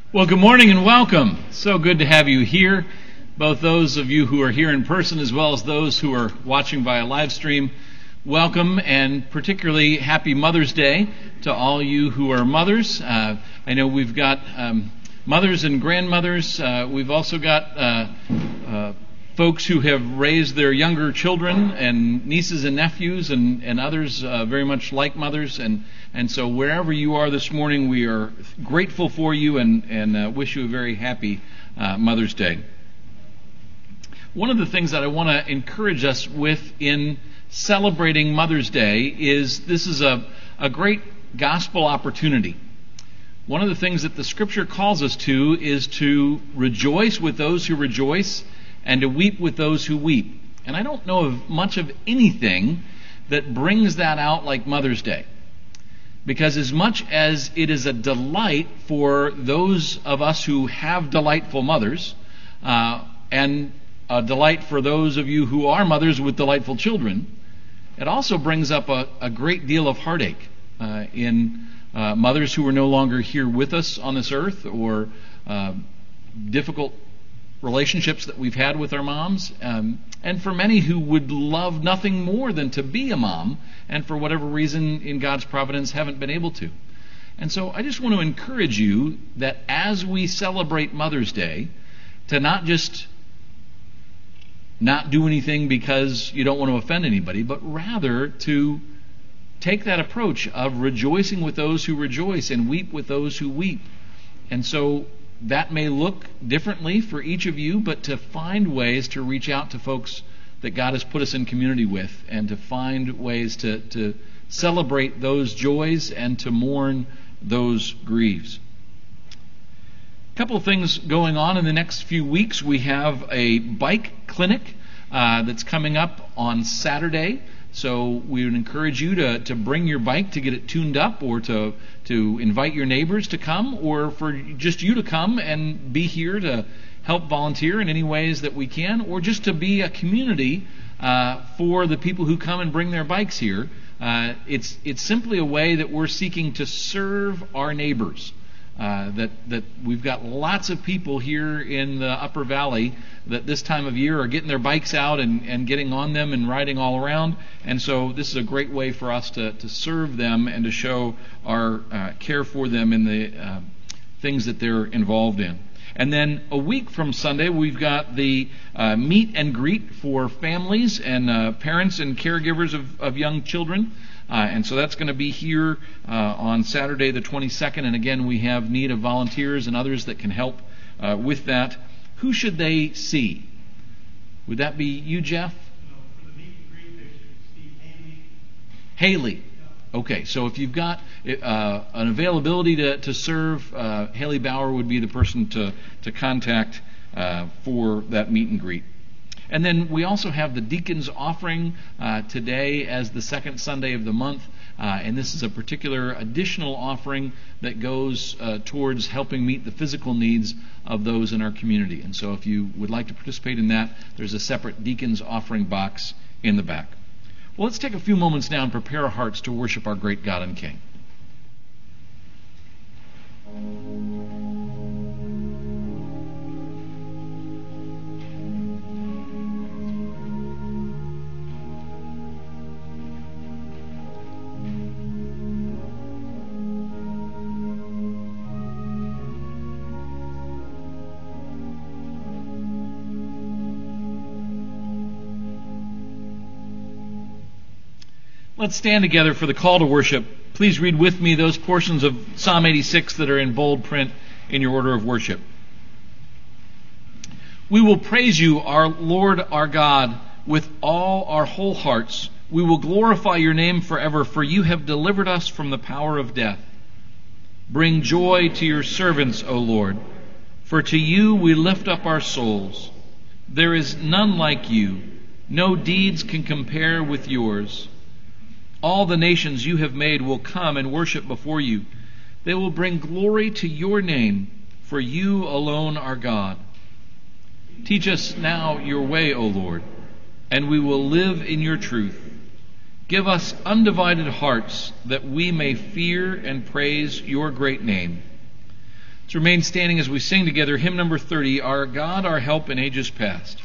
Well, good morning and welcome. So good to have you here, both those of you who are here in person as well as those who are watching via live stream. Welcome, and particularly happy Mother's Day to all you who are mothers. I know we've got mothers and grandmothers. We've also got folks who have raised their younger children and nieces and nephews and others very much like mothers. And so wherever you are this morning, we are grateful for you and wish you a very happy Mother's Day. One of the things that I want to encourage us with in celebrating Mother's Day is this is a great gospel opportunity. One of the things that the Scripture calls us to is to rejoice with those who rejoice and to weep with those who weep. And I don't know of much of anything that brings that out like Mother's Day. Because as much as it is a delight for those of us who have delightful mothers, and a delight for those of you who are mothers with delightful children, it also brings up a great deal of heartache in mothers who are no longer here with us on this earth, or difficult relationships that we've had with our moms, and for many who would love nothing more than to be a mom, and for whatever reason in God's providence haven't been able to. And so I just want to encourage you that as we celebrate Mother's Day, to not just not do anything because you don't want to offend anybody, but rather to take that approach of rejoicing with those who rejoice and weep with those who weep. And so that may look differently for each of you, but to find ways to reach out to folks that God has put us in community with, and to find ways to celebrate those joys and to mourn those griefs. A couple of things going on in the next few weeks. We have a bike clinic that's coming up on Saturday. So we would encourage you to bring your bike to get it tuned up, or to invite your neighbors to come, or for just you to come and be here to help volunteer in any ways that we can, or just to be a community for the people who come and bring their bikes here. It's simply a way that we're seeking to serve our neighbors. That we've got lots of people here in the Upper Valley that this time of year are getting their bikes out and getting on them and riding all around. And so this is a great way for us to serve them and to show our care for them in the things that they're involved in. And then a week from Sunday, we've got the meet and greet for families and parents and caregivers of young children. And so that's going to be here on Saturday the 22nd. And again, we have need of volunteers and others that can help with that. Who should they see? Would that be you, Jeff? No, for the meet and greet, they should see Haley. Okay, so if you've got an availability to serve, Haley Bauer would be the person to contact for that meet and greet. And then we also have the Deacons Offering today as the second Sunday of the month. And this is a particular additional offering that goes towards helping meet the physical needs of those in our community. And so if you would like to participate in that, there's a separate Deacons Offering box in the back. Well, let's take a few moments now and prepare our hearts to worship our great God and King. Let's stand together for the call to worship. Please read with me those portions of Psalm 86 that are in bold print in your order of worship. We will praise you, our Lord, our God, with all our whole hearts. We will glorify your name forever, for you have delivered us from the power of death. Bring joy to your servants, O Lord, for to you we lift up our souls. There is none like you. No deeds can compare with yours. All the nations you have made will come and worship before you. They will bring glory to your name, for you alone are God. Teach us now your way, O Lord, and we will live in your truth. Give us undivided hearts that we may fear and praise your great name. Let's remain standing as we sing together hymn number 30, Our God, Our Help in Ages Past.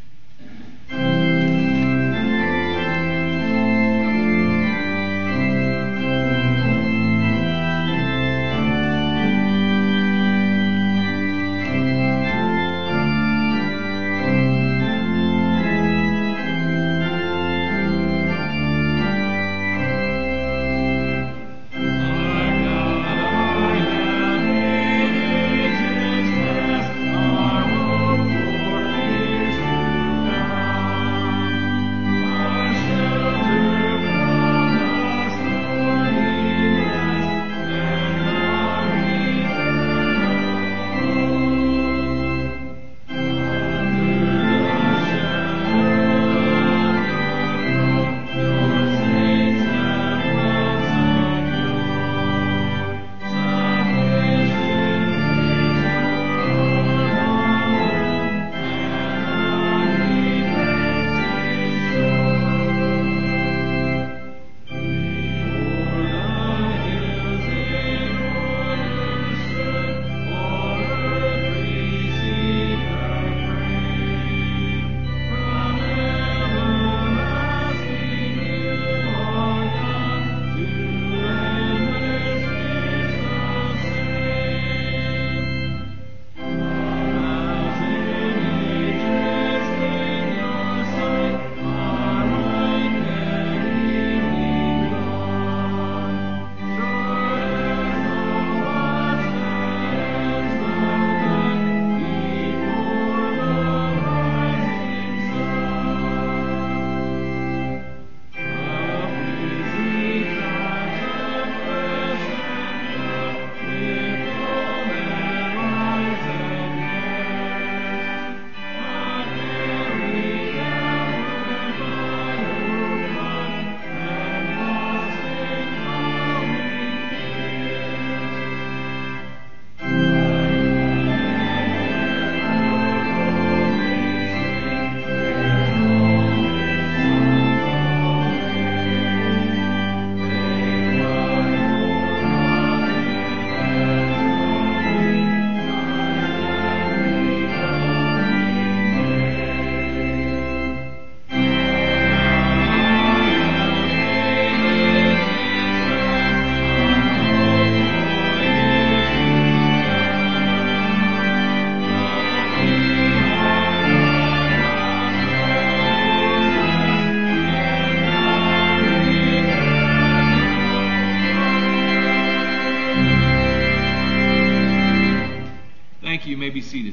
You may be seated.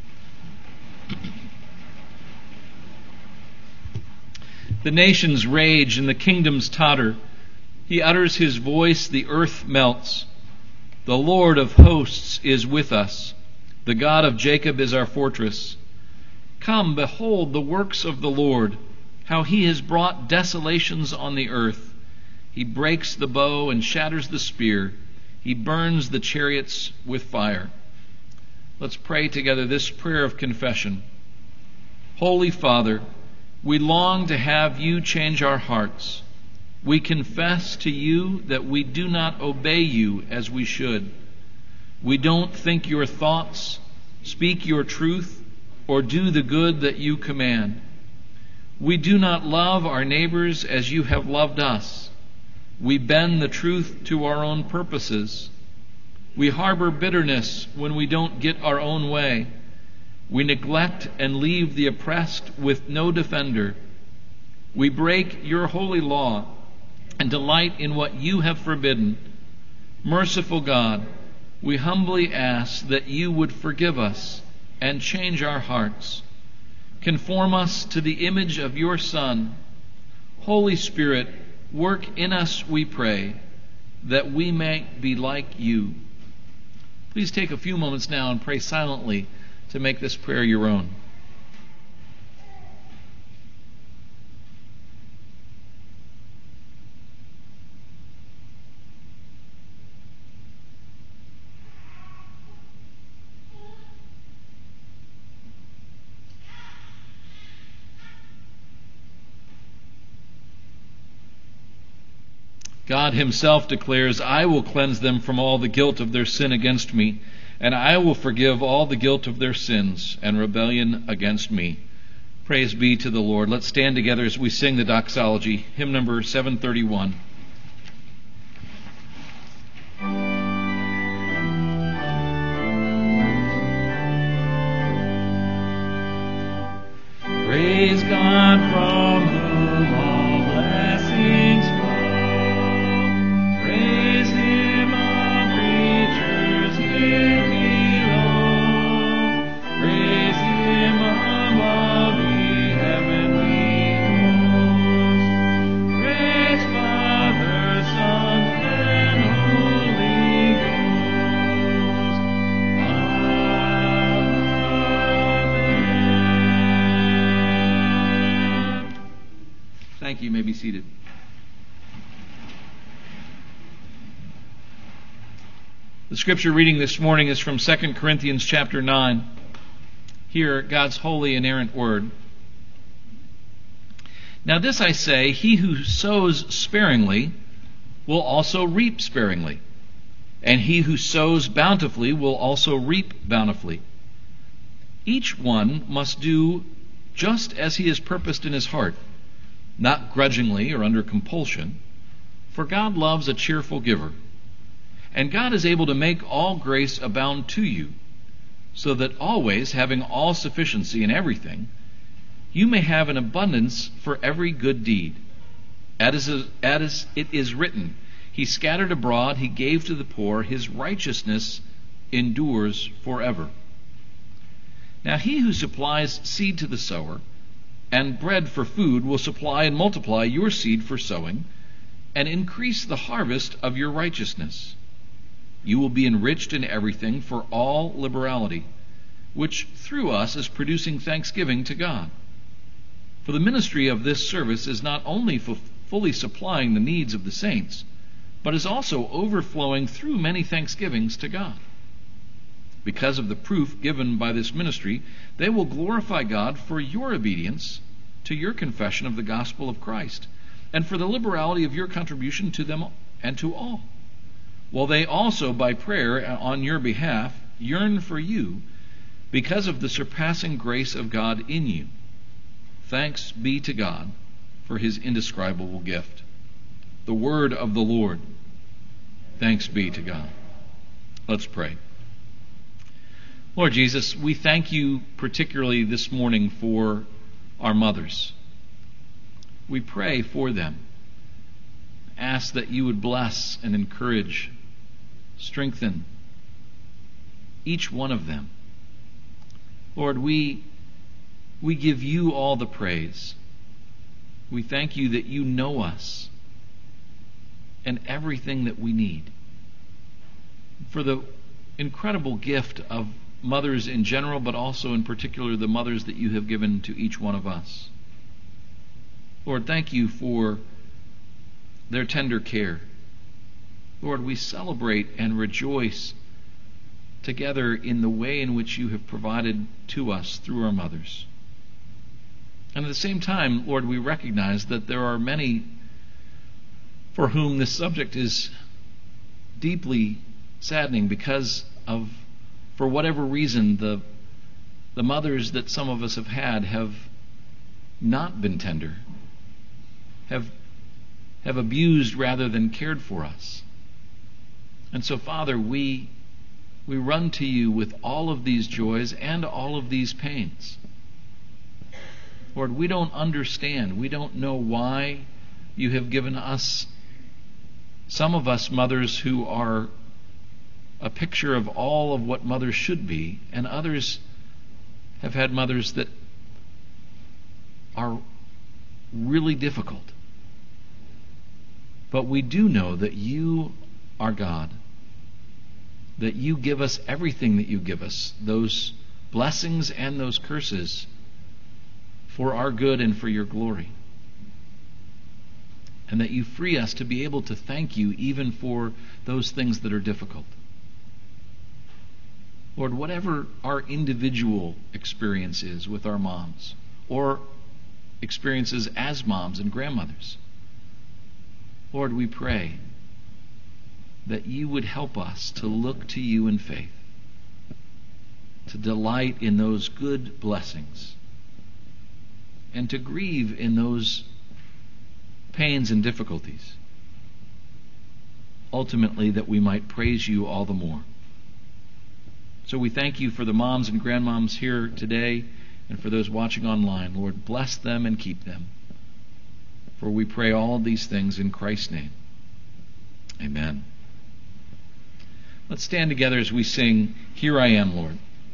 The nations rage and the kingdoms totter. He utters his voice, the earth melts. The Lord of hosts is with us. The God of Jacob is our fortress. Come, behold the works of the Lord, how he has brought desolations on the earth. He breaks the bow and shatters the spear. He burns the chariots with fire. Let's pray together this prayer of confession. Holy Father, we long to have you change our hearts. We confess to you that we do not obey you as we should. We don't think your thoughts, speak your truth, or do the good that you command. We do not love our neighbors as you have loved us. We bend the truth to our own purposes. We harbor bitterness when we don't get our own way. We neglect and leave the oppressed with no defender. We break your holy law and delight in what you have forbidden. Merciful God, we humbly ask that you would forgive us and change our hearts. Conform us to the image of your Son. Holy Spirit, work in us, we pray, that we may be like you. Please take a few moments now and pray silently to make this prayer your own. God himself declares, I will cleanse them from all the guilt of their sin against me. and I will forgive all the guilt of their sins and rebellion against me. Praise be to the Lord. Let's stand together as we sing the doxology, hymn number 731. Praise God from whom all blessings flow. Praise Him, all creatures here below. Praise Him above the heavenly hosts. Praise Father, Son, and Holy Ghost. Amen. Thank you. You may be seated. The scripture reading this morning is from 2 Corinthians chapter 9. Hear God's holy inerrant word. Now this I say, he who sows sparingly will also reap sparingly, and he who sows bountifully will also reap bountifully. Each one must do just as he has purposed in his heart, not grudgingly or under compulsion, for God loves a cheerful giver. And God is able to make all grace abound to you, so that always, having all sufficiency in everything, you may have an abundance for every good deed. As it is written, He scattered abroad, He gave to the poor, His righteousness endures forever. Now he who supplies seed to the sower and bread for food will supply and multiply your seed for sowing and increase the harvest of your righteousness. You will be enriched in everything for all liberality, which through us is producing thanksgiving to God. For the ministry of this service is not only fully supplying the needs of the saints, but is also overflowing through many thanksgivings to God. Because of the proof given by this ministry, they will glorify God for your obedience to your confession of the gospel of Christ, and for the liberality of your contribution to them and to all. While they also, by prayer on your behalf, yearn for you because of the surpassing grace of God in you. Thanks be to God for His indescribable gift. The word of the Lord. Thanks be to God. Let's pray. Lord Jesus, we thank you particularly this morning for our mothers. We pray for them. Ask that you would bless and encourage, strengthen each one of them. Lord, we give you all the praise. We thank you that you know us and everything that we need. For the incredible gift of mothers in general, but also in particular the mothers that you have given to each one of us. Lord, thank you for their tender care. Lord, we celebrate and rejoice together in the way in which you have provided to us through our mothers. And at the same time, Lord, we recognize that there are many for whom this subject is deeply saddening because of, for whatever reason, the mothers that some of us have had have not been tender, have abused rather than cared for us. And so, Father, we run to you with all of these joys and all of these pains. Lord, we don't understand. We don't know why you have given us, some of us mothers who are a picture of all of what mothers should be, and others have had mothers that are really difficult. But we do know that you are God, that you give us everything that you give us, those blessings and those curses, for our good and for your glory. And that you free us to be able to thank you even for those things that are difficult. Lord, whatever our individual experience is with our moms, or experiences as moms and grandmothers, Lord, we pray that you would help us to look to you in faith, to delight in those good blessings and to grieve in those pains and difficulties. Ultimately, that we might praise you all the more. So we thank you for the moms and grandmoms here today and for those watching online. Lord, bless them and keep them. For we pray all of these things in Christ's name. Amen. Let's stand together as we sing, Here I Am, Lord.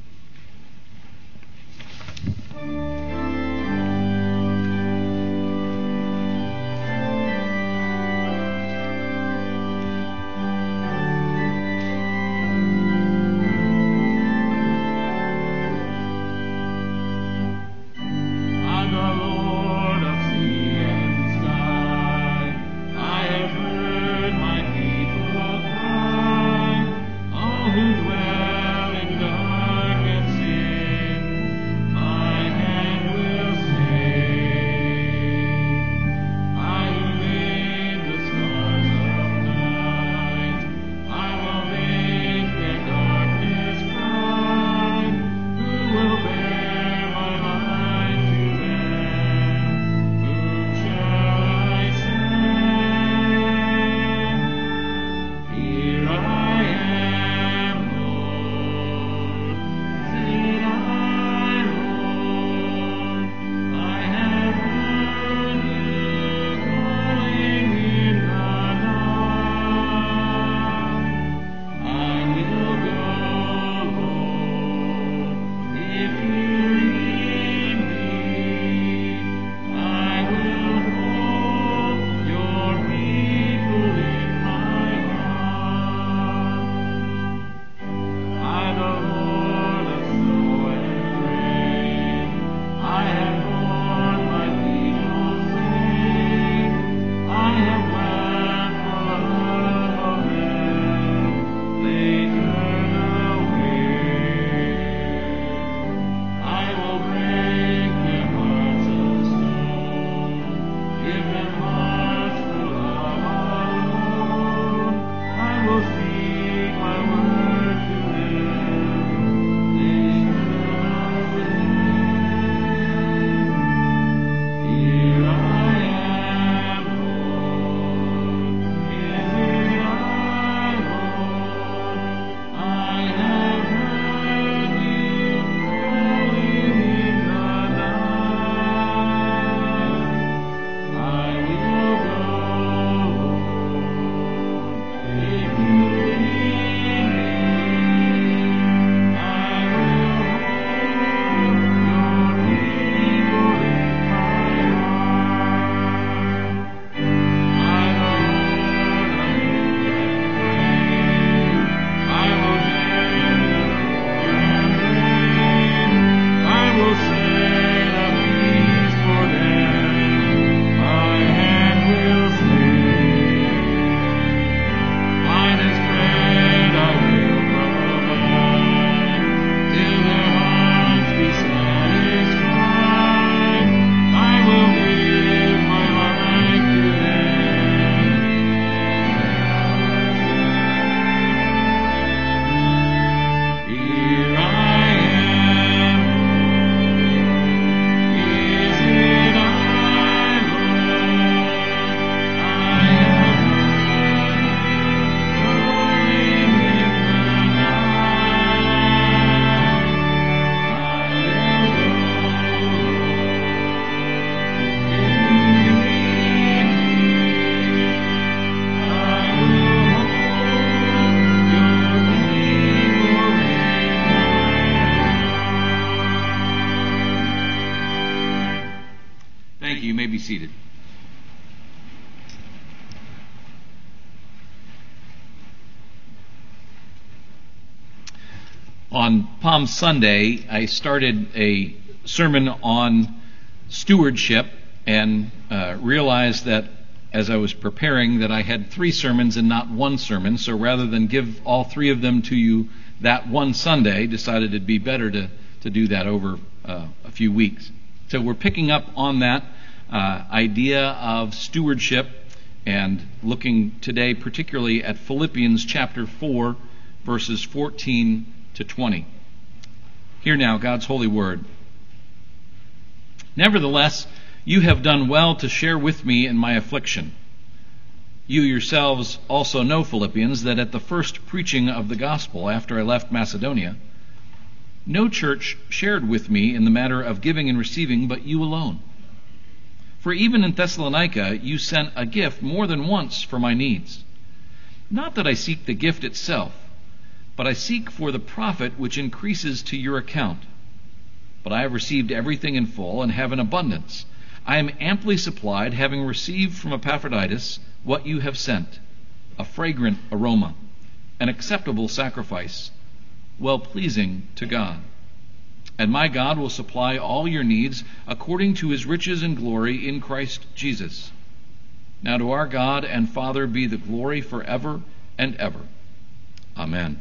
Be seated. On Palm Sunday, I started a sermon on stewardship and realized that as I was preparing that I had 3 sermons and not 1 sermon. So rather than give all 3 of them to you that one Sunday, decided it'd be better to do that over a few weeks. So we're picking up on that idea of stewardship and looking today particularly at Philippians chapter 4, verses 14 to 20. Hear now God's holy word. Nevertheless, you have done well to share with me in my affliction. You yourselves also know, Philippians, that at the first preaching of the gospel after I left Macedonia, no church shared with me in the matter of giving and receiving but you alone. For even in Thessalonica you sent a gift more than once for my needs. Not that I seek the gift itself, but I seek for the profit which increases to your account. But I have received everything in full and have an abundance. I am amply supplied, having received from Epaphroditus what you have sent, a fragrant aroma, an acceptable sacrifice, well-pleasing to God. And my God will supply all your needs according to his riches and glory in Christ Jesus. Now to our God and Father be the glory forever and ever. Amen.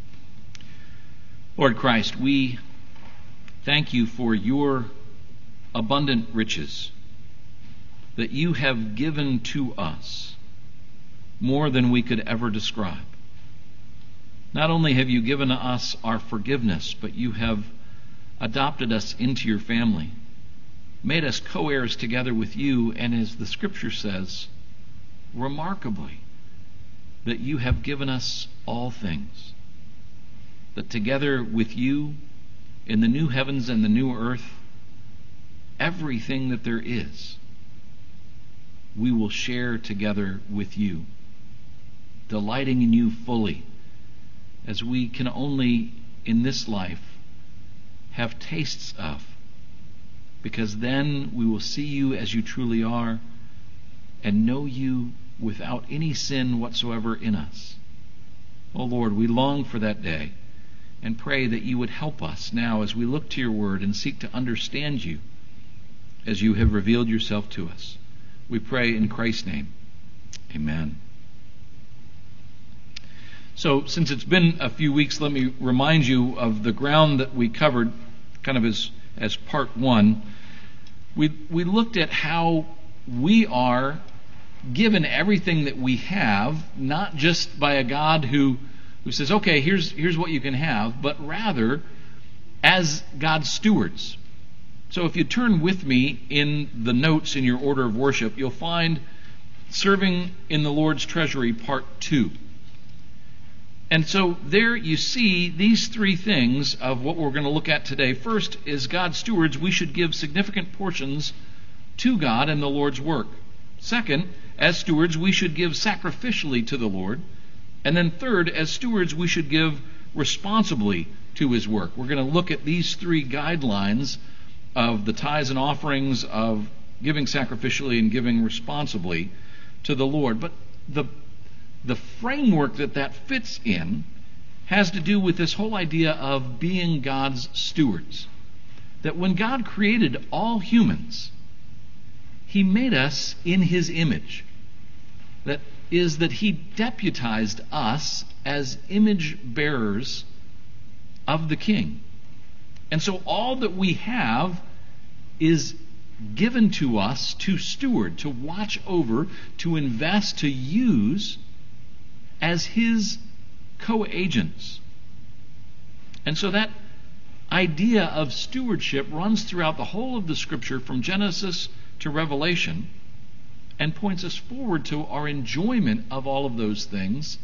Lord Christ, we thank you for your abundant riches that you have given to us more than we could ever describe. Not only have you given us our forgiveness, but you have adopted us into your family, made us co-heirs together with you, and as the Scripture says, remarkably, that you have given us all things, that together with you, in the new heavens and the new earth, everything that there is, we will share together with you, delighting in you fully, as we can only in this life have tastes of, because then we will see you as you truly are and know you without any sin whatsoever in us. Oh Lord, we long for that day and pray that you would help us now as we look to your word and seek to understand you as you have revealed yourself to us. We pray in Christ's name. Amen. So, since it's been a few weeks, let me remind you of the ground that we covered kind of as part one. We looked at how we are given everything that we have, not just by a God who says, okay, here's what you can have, but rather as God's stewards. So if you turn with me in the notes in your order of worship, you'll find Serving in the Lord's Treasury, Part 2. And so there you see these three things of what we're going to look at today. First, as God's stewards, we should give significant portions to God and the Lord's work. Second, as stewards, we should give sacrificially to the Lord. And then third, as stewards, we should give responsibly to his work. We're going to look at these three guidelines of the tithes and offerings, of giving sacrificially and giving responsibly to the Lord. But the framework that fits in has to do with this whole idea of being God's stewards. That when God created all humans, he made us in his image. That is, that he deputized us as image bearers of the King. And so all that we have is given to us to steward, to watch over, to invest, to use as his co-agents. And so that idea of stewardship runs throughout the whole of the Scripture from Genesis to Revelation and points us forward to our enjoyment of all of those things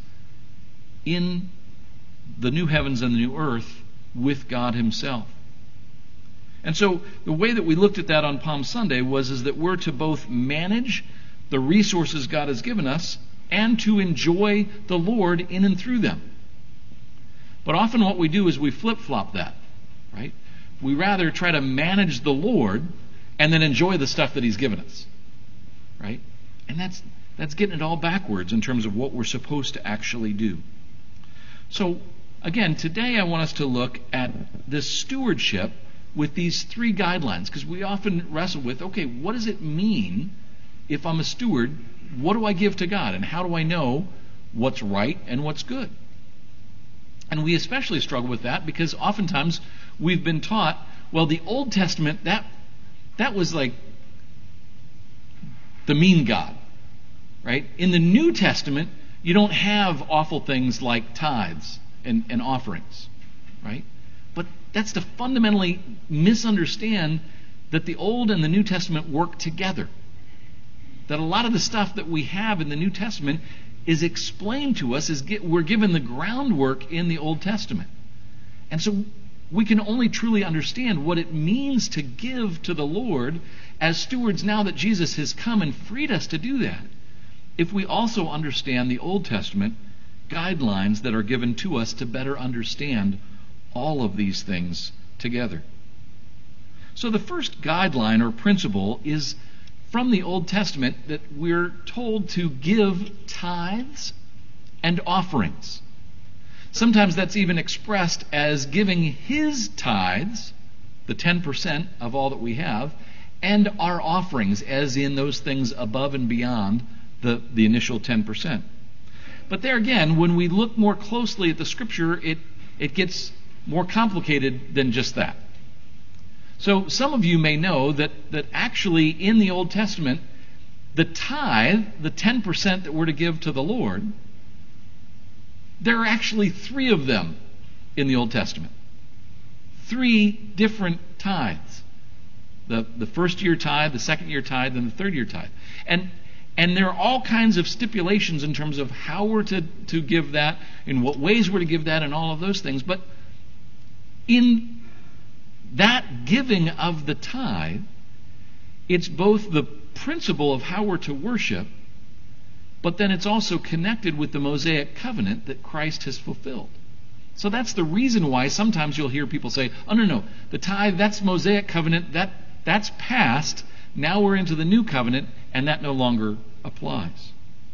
in the new heavens and the new earth with God himself. And so the way that we looked at that on Palm Sunday is that we're to both manage the resources God has given us and to enjoy the Lord in and through them. But often what we do is we flip-flop that, right? We rather try to manage the Lord and then enjoy the stuff that he's given us, right? And that's getting it all backwards in terms of what we're supposed to actually do. So, again, today I want us to look at this stewardship with these three guidelines, because we often wrestle with, okay, what does it mean if I'm a steward? What do I give to God? And how do I know what's right and what's good? And we especially struggle with that because oftentimes we've been taught, well, the Old Testament, that was like the mean God, right? In the New Testament, you don't have awful things like tithes and offerings, right? That's to fundamentally misunderstand that the Old and the New Testament work together. That a lot of the stuff that we have in the New Testament is explained to us, we're given the groundwork in the Old Testament. And so we can only truly understand what it means to give to the Lord as stewards now that Jesus has come and freed us to do that, if we also understand the Old Testament guidelines that are given to us to better understand all of these things together. So the first guideline or principle is from the Old Testament, that we're told to give tithes and offerings. Sometimes that's even expressed as giving His tithes, the 10% of all that we have, and our offerings, as in those things above and beyond the initial 10%. But there again, when we look more closely at the Scripture, it gets more complicated than just that. So some of you may know that actually in the Old Testament, the tithe, the 10% that we're to give to the Lord, there are actually 3 of them in the Old Testament. 3 different tithes. The first year tithe, the second year tithe, and the third year tithe. And there are all kinds of stipulations in terms of how we're to give that, in what ways we're to give that, and all of those things. But in that giving of the tithe, it's both the principle of how we're to worship, but then it's also connected with the Mosaic covenant that Christ has fulfilled. So that's the reason why sometimes you'll hear people say, oh, no, the tithe, that's Mosaic covenant, that's past, now we're into the new covenant, and that no longer applies.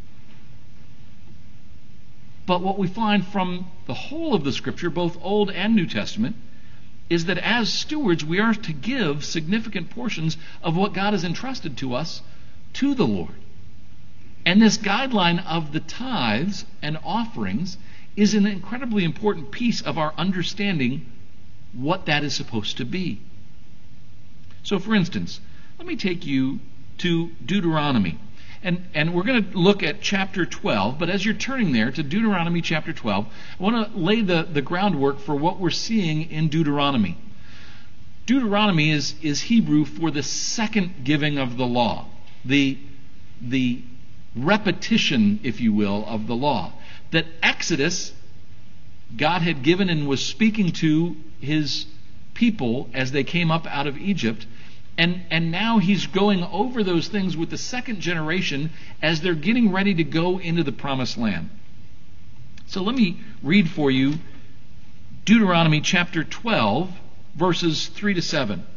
But what we find from the whole of the Scripture, both Old and New Testament, is that as stewards we are to give significant portions of what God has entrusted to us to the Lord. And this guideline of the tithes and offerings is an incredibly important piece of our understanding what that is supposed to be. So for instance, let me take you to Deuteronomy. And we're going to look at chapter 12, but as you're turning there to Deuteronomy chapter 12, I want to lay the groundwork for what we're seeing in Deuteronomy. Deuteronomy is Hebrew for the second giving of the law, the repetition, if you will, of the law. That Exodus, God had given and was speaking to His people as they came up out of Egypt. And now He's going over those things with the second generation as they're getting ready to go into the promised land. So let me read for you Deuteronomy chapter 12, verses 3 to 7.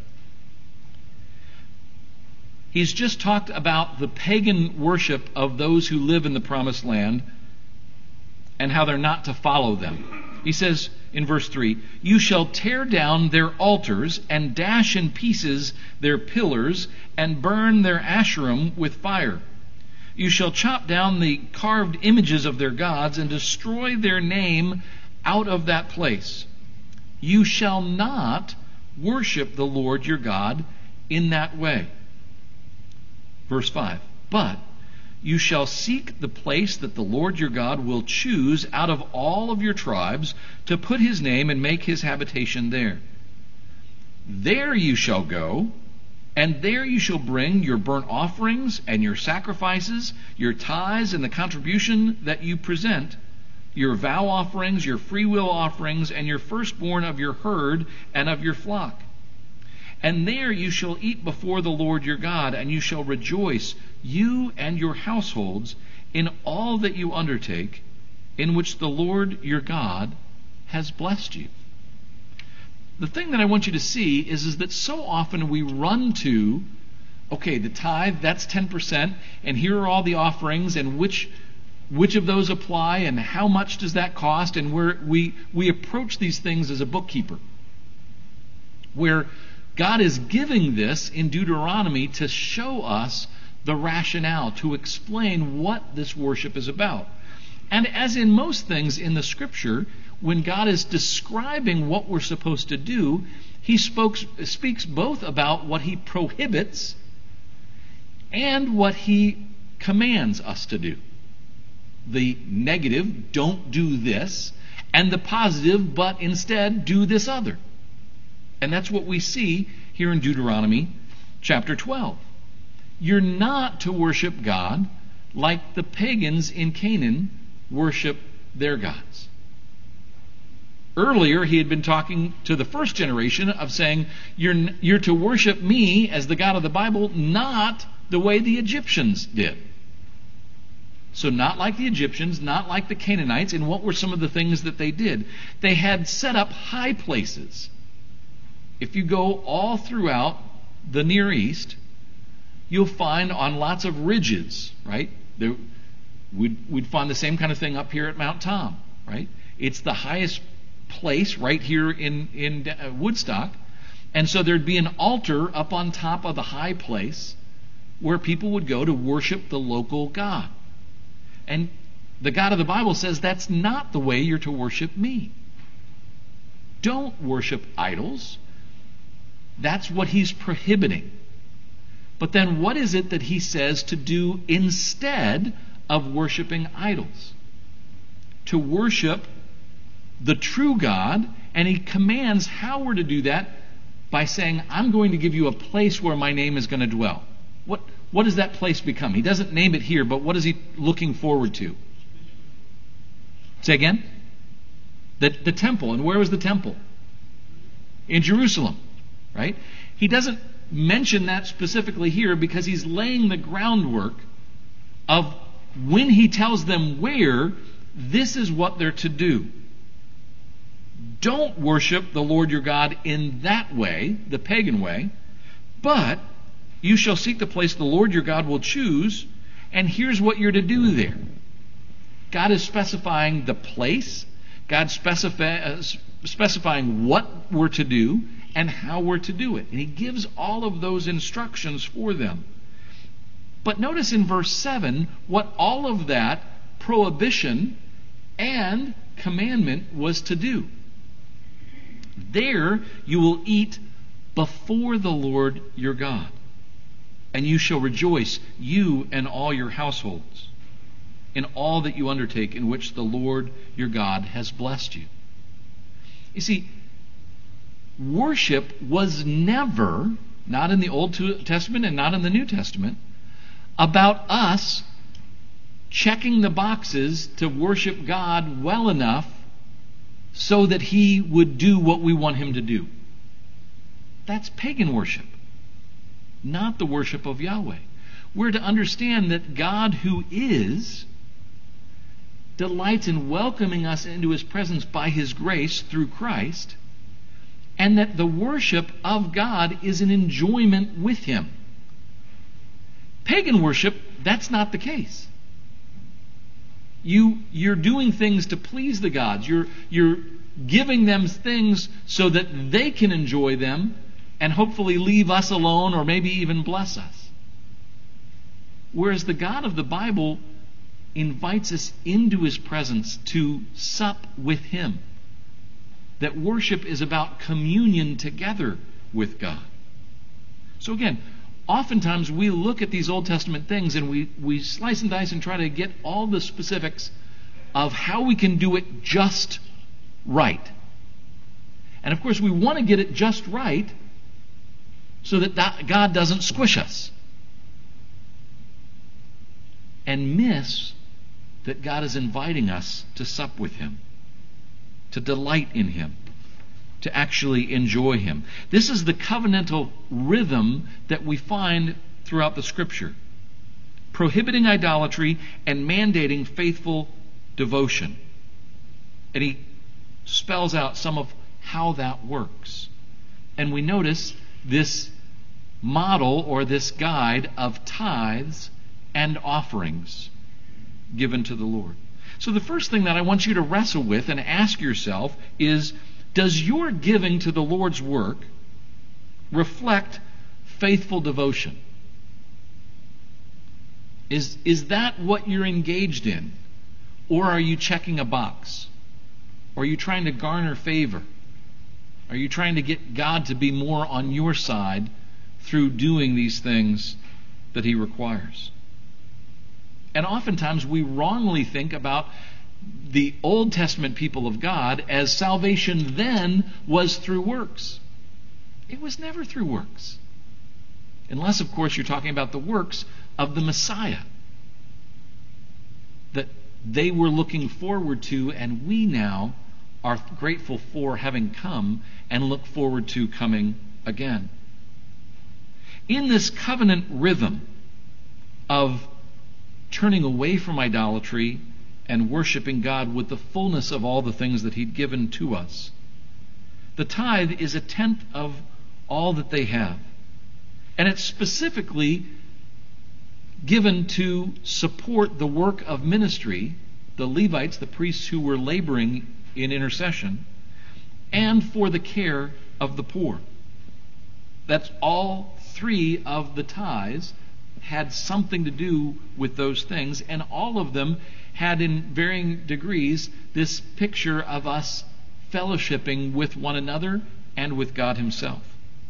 He's just talked about the pagan worship of those who live in the promised land and how they're not to follow them. He says in verse 3, "You shall tear down their altars and dash in pieces their pillars and burn their Asherim with fire. You shall chop down the carved images of their gods and destroy their name out of that place. You shall not worship the Lord your God in that way." Verse 5, "But you shall seek the place that the Lord your God will choose out of all of your tribes to put His name and make His habitation there. There you shall go, and there you shall bring your burnt offerings and your sacrifices, your tithes and the contribution that you present, your vow offerings, your freewill offerings, and your firstborn of your herd and of your flock. And there you shall eat before the Lord your God, and you shall rejoice, you and your households, in all that you undertake, in which the Lord your God has blessed you." The thing that I want you to see is that so often we run to, okay, the tithe, that's 10%, and here are all the offerings, and which of those apply, and how much does that cost, and we approach these things as a bookkeeper, where God is giving this in Deuteronomy to show us the rationale, to explain what this worship is about. And as in most things in the Scripture, when God is describing what we're supposed to do, He speaks both about what He prohibits and what He commands us to do. The negative, don't do this, and the positive, but instead do this other. And that's what we see here in Deuteronomy chapter 12. You're not to worship God like the pagans in Canaan worship their gods. Earlier, he had been talking to the first generation of saying, you're to worship me as the God of the Bible, not the way the Egyptians did. So not like the Egyptians, not like the Canaanites. And what were some of the things that they did? They had set up high places. If you go all throughout the Near East, you'll find on lots of ridges, right? We'd find the same kind of thing up here at Mount Tom, right? It's the highest place right here in Woodstock. And so there'd be an altar up on top of the high place where people would go to worship the local God. And the God of the Bible says that's not the way you're to worship me. Don't worship idols. That's what he's prohibiting. But then what is it that he says to do instead of worshiping idols? To worship the true God, and he commands how we're to do that by saying, I'm going to give you a place where my name is going to dwell. What does that place become? He doesn't name it here, but what is he looking forward to? Say again? The temple. And where was the temple? In Jerusalem, right? He doesn't mention that specifically here because he's laying the groundwork of when he tells them where, this is what they're to do. Don't worship the Lord your God in that way, the pagan way, but you shall seek the place the Lord your God will choose, and here's what you're to do there. God is specifying the place, God specifying what we're to do, and how we're to do it. And he gives all of those instructions for them. But notice in verse 7 what all of that prohibition and commandment was to do. There you will eat before the Lord your God, and you shall rejoice, you and all your households, in all that you undertake in which the Lord your God has blessed you. You see, worship was never, not in the Old Testament and not in the New Testament, about us checking the boxes to worship God well enough so that he would do what we want him to do. That's pagan worship, not the worship of Yahweh. We're to understand that God, who is, delights in welcoming us into his presence by his grace through Christ, and that the worship of God is an enjoyment with him. Pagan worship, that's not the case. You're doing things to please the gods. You're giving them things so that they can enjoy them and hopefully leave us alone or maybe even bless us. Whereas the God of the Bible invites us into his presence to sup with him. That worship is about communion together with God. So again, oftentimes we look at these Old Testament things and we slice and dice and try to get all the specifics of how we can do it just right. And of course we want to get it just right so that God doesn't squish us. And miss that God is inviting us to sup with him, to delight in him, to actually enjoy him. This is the covenantal rhythm that we find throughout the Scripture, prohibiting idolatry and mandating faithful devotion. And he spells out some of how that works. And we notice this model or this guide of tithes and offerings given to the Lord. So the first thing that I want you to wrestle with and ask yourself is, does your giving to the Lord's work reflect faithful devotion? Is that what you're engaged in? Or are you checking a box? Or are you trying to garner favor? Are you trying to get God to be more on your side through doing these things that he requires? And oftentimes we wrongly think about the Old Testament people of God as salvation then was through works. It was never through works. Unless, of course, you're talking about the works of the Messiah that they were looking forward to, and we now are grateful for having come and look forward to coming again. In this covenant rhythm of turning away from idolatry and worshiping God with the fullness of all the things that He'd given to us, the tithe is a tenth of all that they have. And it's specifically given to support the work of ministry, the Levites, the priests who were laboring in intercession, and for the care of the poor. That's all three of the tithes had something to do with those things, and all of them had in varying degrees this picture of us fellowshipping with one another and with God Himself.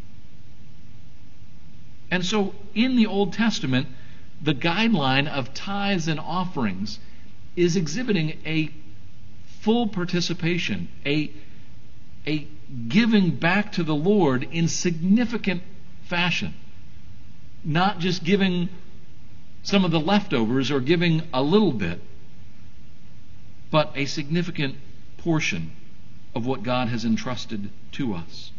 And so in the Old Testament, the guideline of tithes and offerings is exhibiting a full participation, a giving back to the Lord in significant fashion. Not just giving some of the leftovers or giving a little bit, but a significant portion of what God has entrusted to us.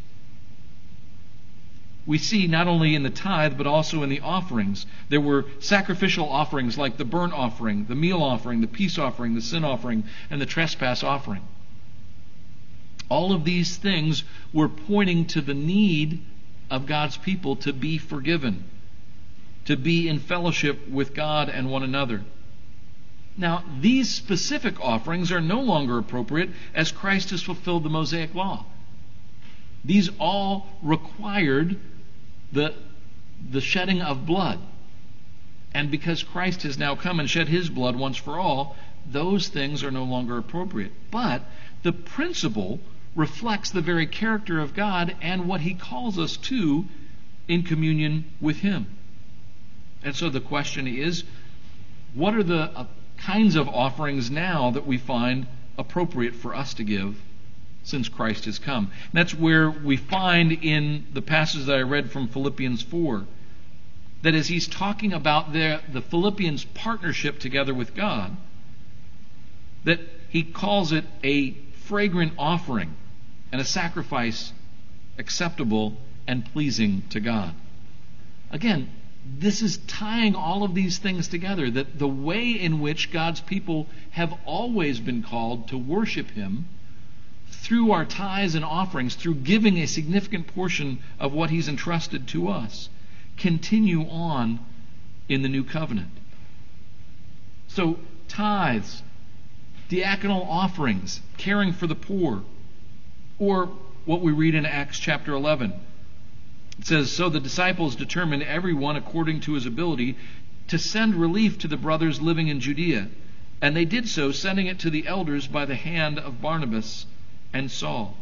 We see not only in the tithe, but also in the offerings. There were sacrificial offerings like the burnt offering, the meal offering, the peace offering, the sin offering, and the trespass offering. All of these things were pointing to the need of God's people to be forgiven, to be in fellowship with God and one another. Now, these specific offerings are no longer appropriate as Christ has fulfilled the Mosaic Law. These all required the shedding of blood. And because Christ has now come and shed His blood once for all, those things are no longer appropriate. But the principle reflects the very character of God and what He calls us to in communion with Him. And so the question is, what are the kinds of offerings now that we find appropriate for us to give since Christ has come? And that's where we find in the passage that I read from Philippians 4, that as he's talking about the Philippians' partnership together with God, that he calls it a fragrant offering and a sacrifice acceptable and pleasing to God. Again, this is tying all of these things together, that the way in which God's people have always been called to worship Him through our tithes and offerings, through giving a significant portion of what He's entrusted to us, continue on in the new covenant. So tithes, diaconal offerings, caring for the poor, or what we read in Acts chapter 11. It says, "So the disciples determined, everyone according to his ability, to send relief to the brothers living in Judea. And they did so, sending it to the elders by the hand of Barnabas and Saul."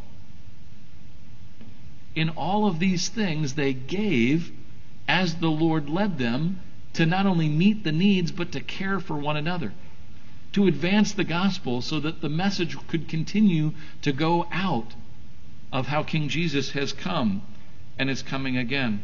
In all of these things, they gave as the Lord led them to not only meet the needs, but to care for one another, to advance the gospel so that the message could continue to go out of how King Jesus has come and is coming again.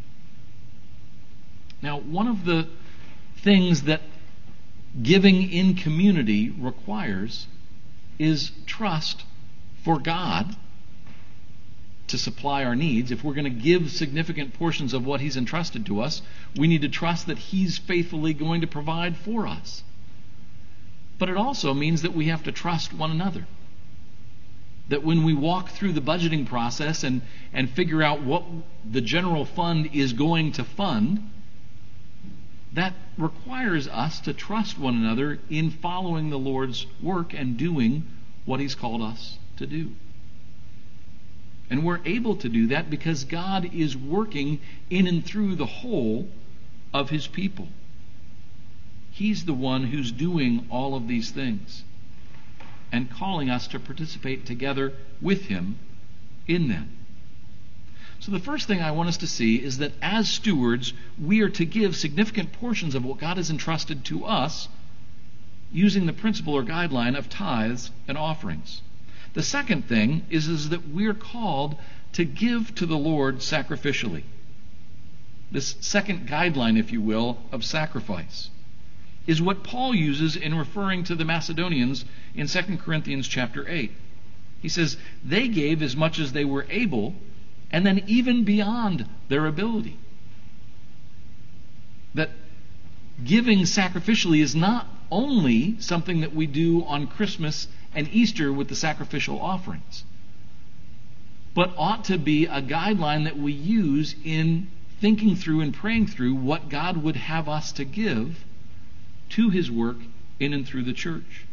Now, one of the things that giving in community requires is trust for God to supply our needs. If we're going to give significant portions of what He's entrusted to us, we need to trust that He's faithfully going to provide for us. But it also means that we have to trust one another. That when we walk through the budgeting process and figure out what the general fund is going to fund, that requires us to trust one another in following the Lord's work and doing what He's called us to do. And we're able to do that because God is working in and through the whole of His people. He's the one who's doing all of these things and calling us to participate together with Him in them. So the first thing I want us to see is that as stewards, we are to give significant portions of what God has entrusted to us using the principle or guideline of tithes and offerings. The second thing is that we're called to give to the Lord sacrificially. This second guideline, if you will, of sacrifice is what Paul uses in referring to the Macedonians in 2 Corinthians chapter 8. He says, they gave as much as they were able, and then even beyond their ability. That giving sacrificially is not only something that we do on Christmas and Easter with the sacrificial offerings, but ought to be a guideline that we use in thinking through and praying through what God would have us to give to His work in and through the church.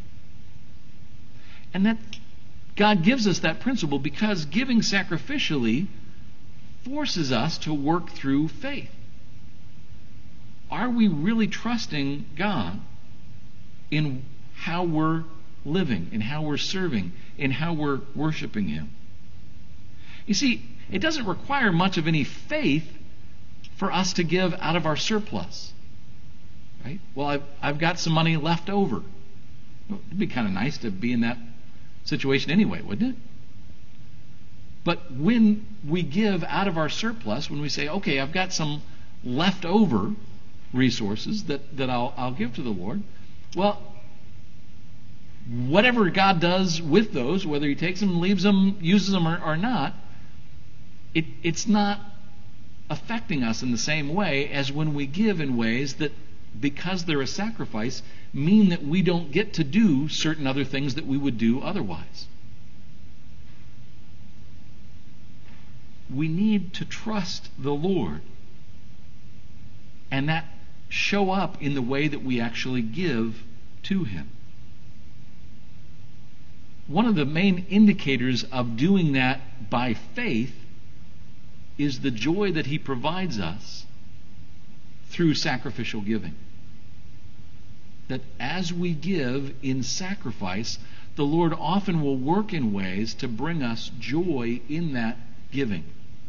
And that God gives us that principle because giving sacrificially forces us to work through faith. Are we really trusting God in how we're living, in how we're serving, in how we're worshiping Him? You see, it doesn't require much of any faith for us to give out of our surplus. Right? Well, I've got some money left over. Well, it'd be kind of nice to be in that situation anyway, wouldn't it? But when we give out of our surplus, when we say, okay, I've got some leftover resources that I'll give to the Lord, well, whatever God does with those, whether He takes them, leaves them, uses them or not, it's not affecting us in the same way as when we give in ways that, because they're a sacrifice, mean that we don't get to do certain other things that we would do otherwise. We need to trust the Lord, and that show up in the way that we actually give to Him. One of the main indicators of doing that by faith is the joy that He provides us through sacrificial giving. That as we give in sacrifice, the Lord often will work in ways to bring us joy in that giving.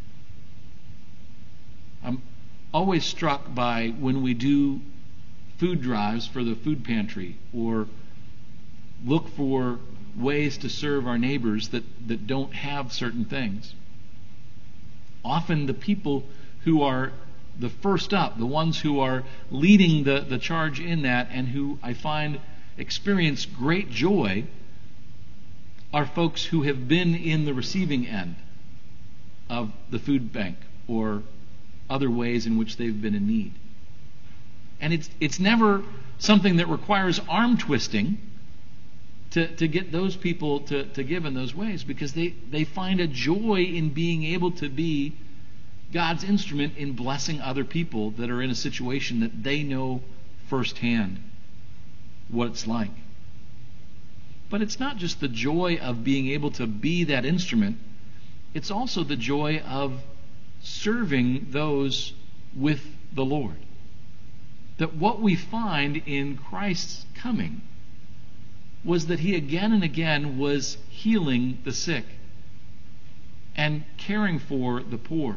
I'm always struck by when we do food drives for the food pantry, or look for ways to serve our neighbors that don't have certain things. Often the people who are the first up, the ones who are leading the charge in that, and who I find experience great joy, are folks who have been in the receiving end of the food bank or other ways in which they've been in need. And it's never something that requires arm twisting to get those people to give in those ways, because they find a joy in being able to be God's instrument in blessing other people that are in a situation that they know firsthand what it's like. But it's not just the joy of being able to be that instrument, it's also the joy of serving those with the Lord. That what we find in Christ's coming was that He again and again was healing the sick and caring for the poor.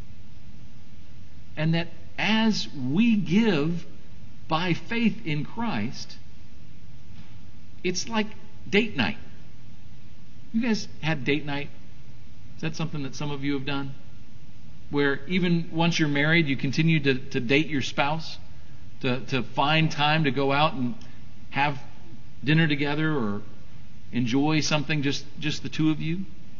And that as we give by faith in Christ, it's like date night. You guys had date night? Is that something that some of you have done? Where even once you're married, you continue to date your spouse, to find time to go out and have dinner together or enjoy something, just the two of you?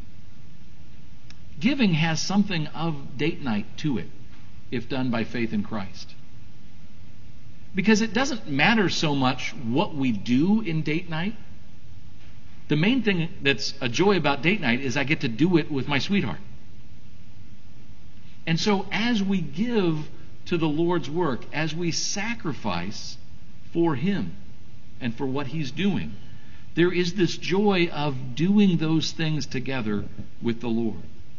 Giving has something of date night to it, if done by faith in Christ. Because it doesn't matter so much what we do in date night. The main thing that's a joy about date night is I get to do it with my sweetheart. And so as we give to the Lord's work, as we sacrifice for Him and for what He's doing, there is this joy of doing those things together with the Lord.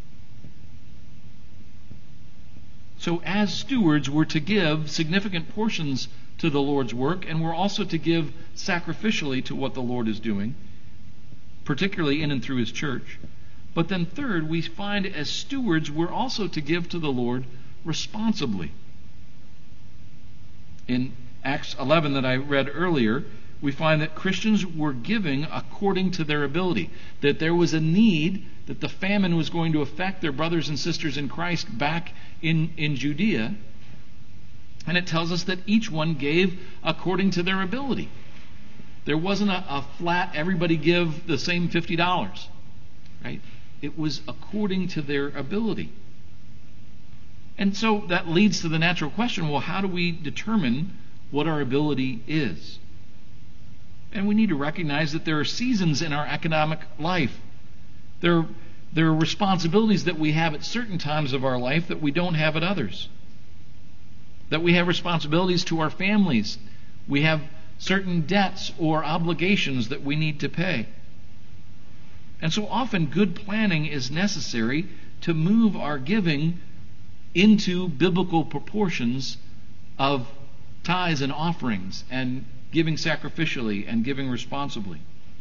So as stewards, we're to give significant portions to the Lord's work, and we're also to give sacrificially to what the Lord is doing, particularly in and through His church. But then third, we find as stewards, we're also to give to the Lord responsibly. In Acts 11 that I read earlier, we find that Christians were giving according to their ability, that there was a need, that the famine was going to affect their brothers and sisters in Christ back in Judea. And it tells us that each one gave according to their ability. There wasn't a flat, everybody give the same $50, right? It was according to their ability. And so that leads to the natural question, well, how do we determine what our ability is? And we need to recognize that there are seasons in our economic life. There are responsibilities that we have at certain times of our life that we don't have at others. That we have responsibilities to our families. We have certain debts or obligations that we need to pay. And so often good planning is necessary to move our giving into biblical proportions of tithes and offerings and giving sacrificially and giving responsibly.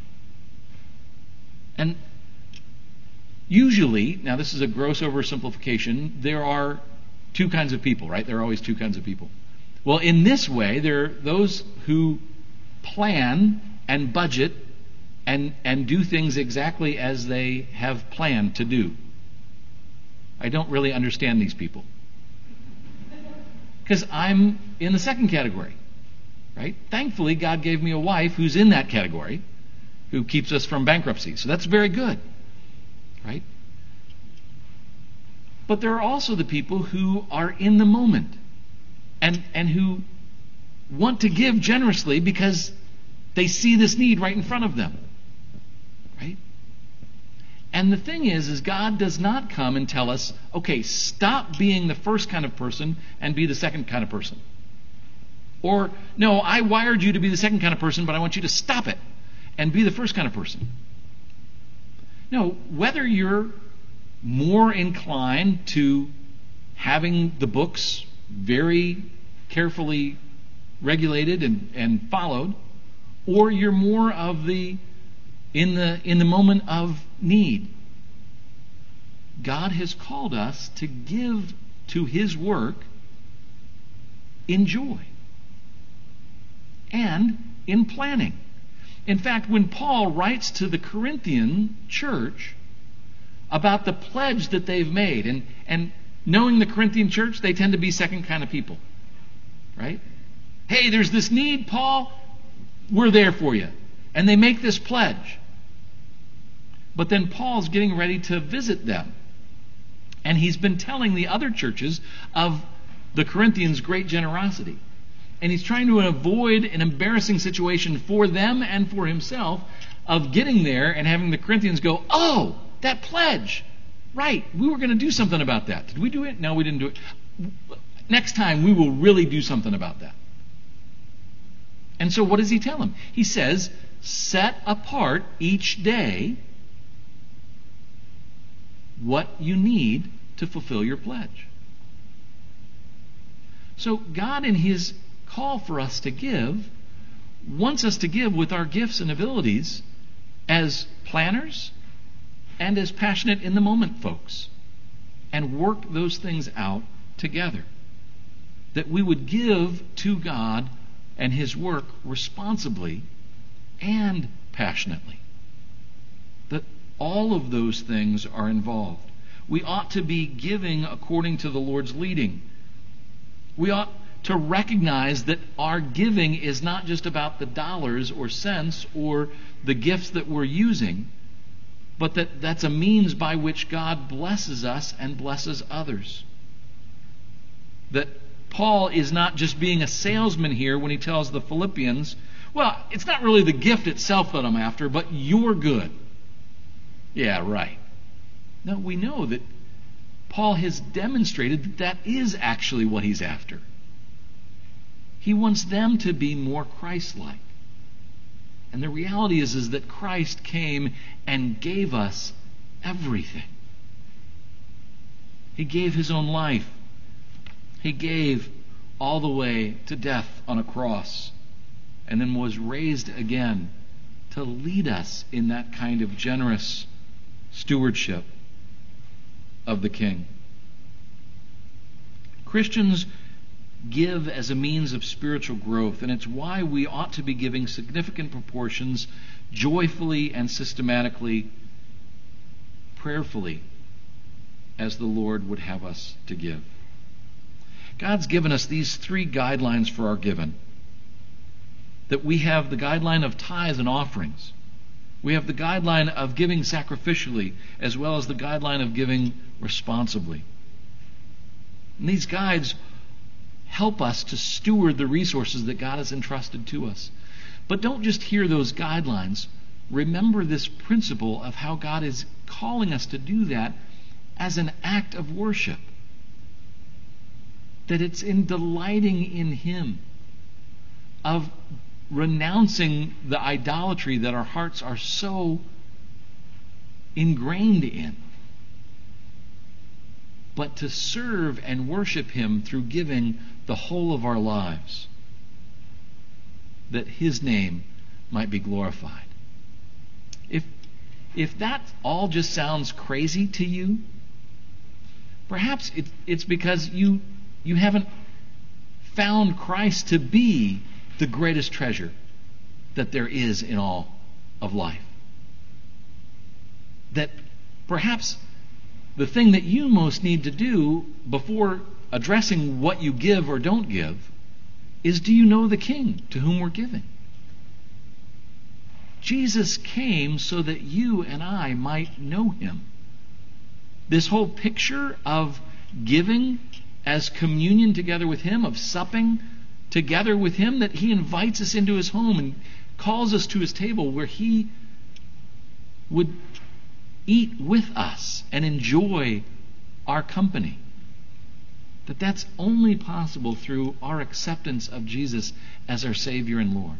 And usually, now this is a gross oversimplification, there are two kinds of people, right? There are always two kinds of people. Well, in this way, there are those who plan and budget and do things exactly as they have planned to do. I don't really understand these people. Because I'm in the second category, right? Thankfully, God gave me a wife who's in that category, who keeps us from bankruptcy. So that's very good, right? But there are also the people who are in the moment and who want to give generously because they see this need right in front of them, right? And the thing is God does not come and tell us, okay, stop being the first kind of person and be the second kind of person. Or, no, I wired you to be the second kind of person, but I want you to stop it and be the first kind of person. No, whether you're more inclined to having the books very carefully regulated and followed, or you're more of the in the moment of need. God has called us to give to His work in joy and in planning. In fact, when Paul writes to the Corinthian church about the pledge that they've made, and knowing the Corinthian church, they tend to be second kind of people, right? Hey, there's this need, Paul, we're there for you. And they make this pledge. But then Paul's getting ready to visit them. And he's been telling the other churches of the Corinthians' great generosity. And he's trying to avoid an embarrassing situation for them and for himself of getting there and having the Corinthians go, oh, that pledge. Right, we were going to do something about that. Did we do it? No, we didn't do it. Next time we will really do something about that. And so what does he tell them? He says, set apart each day what you need to fulfill your pledge. So God, in His call for us to give, wants us to give with our gifts and abilities as planners and as passionate in the moment folks, and work those things out together. That we would give to God and His work responsibly and passionately. That all of those things are involved. We ought to be giving according to the Lord's leading. We ought to recognize that our giving is not just about the dollars or cents or the gifts that we're using, but that's a means by which God blesses us and blesses others. That Paul is not just being a salesman here when he tells the Philippians, well, it's not really the gift itself that I'm after, but you're good. Yeah, right. No, we know that Paul has demonstrated that is actually what he's after. He wants them to be more Christ-like. And the reality is that Christ came and gave us everything. He gave His own life. He gave all the way to death on a cross, and then was raised again to lead us in that kind of generous stewardship of the King. Christians give as a means of spiritual growth, and it's why we ought to be giving significant proportions joyfully and systematically, prayerfully, as the Lord would have us to give. God's given us these three guidelines for our giving. That we have the guideline of tithes and offerings. We have the guideline of giving sacrificially, as well as the guideline of giving responsibly. And these guides help us to steward the resources that God has entrusted to us. But don't just hear those guidelines. Remember this principle of how God is calling us to do that as an act of worship. That it's in delighting in Him, of renouncing the idolatry that our hearts are so ingrained in, but to serve and worship Him through giving the whole of our lives, that His name might be glorified. If that all just sounds crazy to you, perhaps it's because you haven't found Christ to be the greatest treasure that there is in all of life. That perhaps the thing that you most need to do before addressing what you give or don't give is, do you know the King to whom we're giving? Jesus came so that you and I might know Him. This whole picture of giving as communion together with Him, of supping together with Him, that He invites us into His home and calls us to His table where He would eat with us and enjoy our company. That's only possible through our acceptance of Jesus as our Savior and Lord.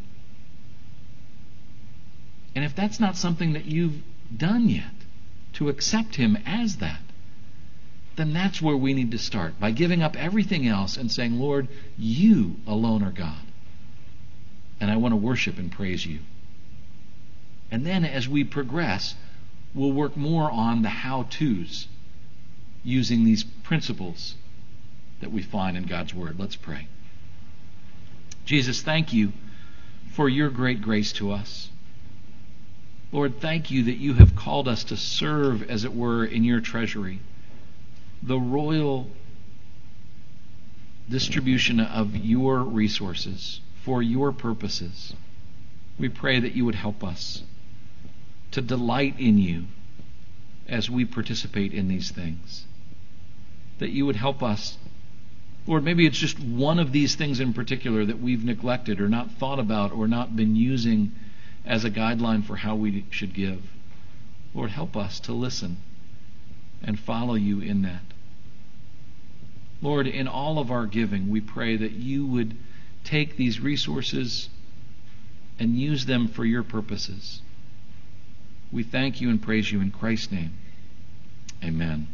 And if that's not something that you've done yet, to accept Him as that, then that's where we need to start, by giving up everything else and saying, Lord, You alone are God, and I want to worship and praise You. And then as we progress, we'll work more on the how-tos, using these principles that we find in God's Word. Let's pray. Jesus, thank You for Your great grace to us. Lord, thank You that You have called us to serve, as it were, in Your treasury, the royal distribution of Your resources for Your purposes. We pray that You would help us to delight in You as we participate in these things. That You would help us. Lord, maybe it's just one of these things in particular that we've neglected or not thought about or not been using as a guideline for how we should give. Lord, help us to listen and follow You in that. Lord, in all of our giving, we pray that You would take these resources and use them for Your purposes. We thank You and praise You in Christ's name. Amen.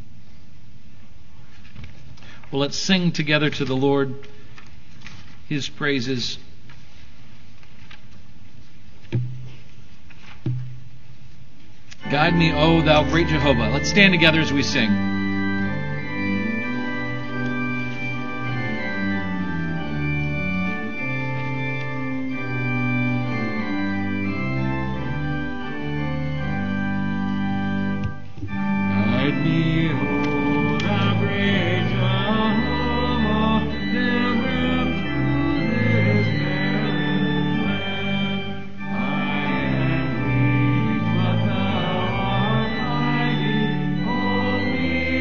Well, let's sing together to the Lord His praises. Guide me, O Thou great Jehovah. Let's stand together as we sing. Holy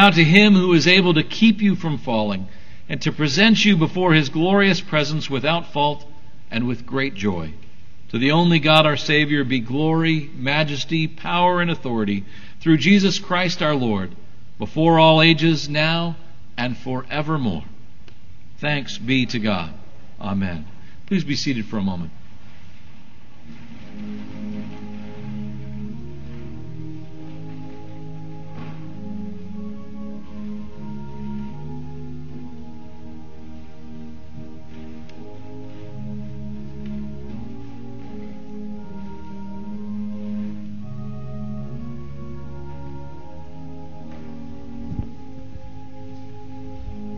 Now to him who is able to keep you from falling and to present you before his glorious presence without fault and with great joy. To the only God our Savior be glory, majesty, power, and authority through Jesus Christ our Lord, before all ages, now and forevermore. Thanks be to God. Amen. Please be seated for a moment.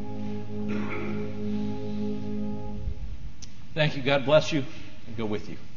Thank you. God bless you and go with you.